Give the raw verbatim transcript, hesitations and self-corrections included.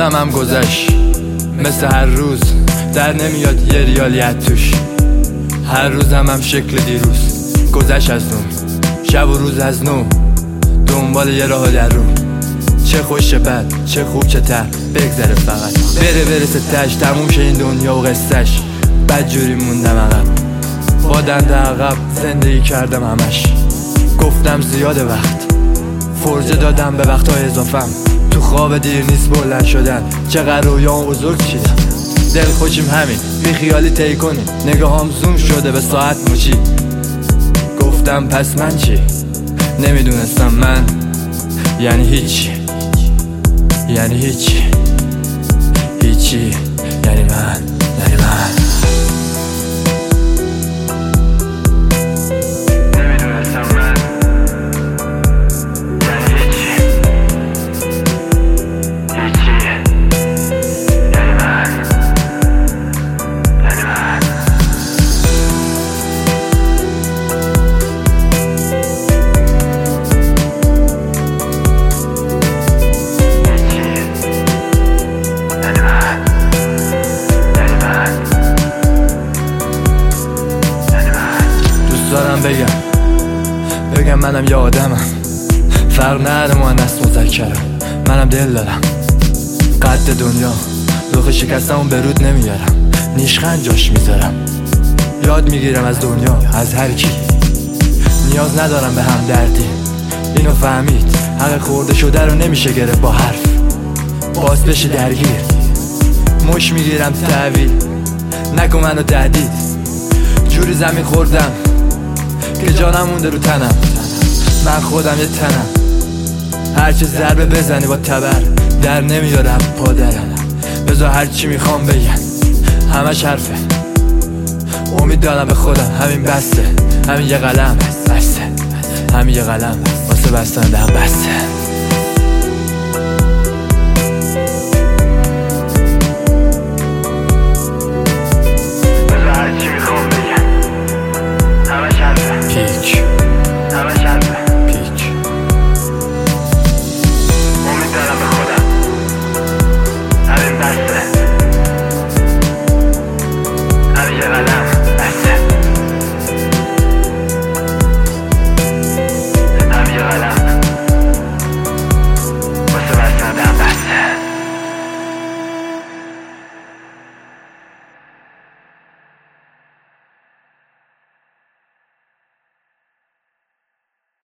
روزم هم گذشت مثل هر روز، در نمیاد یه ریالیت توش. هر روزم هم شکل دیروز گذشت از نو، شب و روز از نو دنبال یه راه در رو. چه خوش چه بد، چه خوب چه تر، بگذره فقط بره برسه تش، تموم شه این دنیا و قصهش. بد جوری موندم عقب، با دنده عقب زندگی کردم همش. گفتم زیاده وقت، فرجه دادم به وقتهای اضافم. تو خواب دیر نیست بلند شدن، چقدر رویام بزرگ چیدم. دل خوشیم همین، بی خیالی طی کنیم. نگاهم زوم شده به ساعت مچی. گفتم پس من چی؟ نمیدونستم من یعنی هیچی، یعنی هیچی، هیچی یعنی من، یعنی من دارم بگم بگم منم یه آدمم، فرق نره مؤنث مذکرم. منم دل دارم، قد دنیا رخ شکستمون به رود نمیارم. نیشخند جاش میذارم، یاد میگیرم از دنیا، از هر کی. نیاز ندارم به هم دردی، اینو فهمید. حق خورده شده رو نمیشه گرفت با حرف، باز بشه درگیر. مش میگیرم تحویل، نکن منو تهدید. جوری زمین خوردم که جانم مونده رو تنم. من خودم یه تنم، هرچه ضربه بزنی با تبر در نمیاره پادرم. بذار هرچی میخوام بگم همش حرفه. امید دارم به خودم، همین بسته. همین یه قلم بسته، همین یه قلم واسه بستن دهم بسته.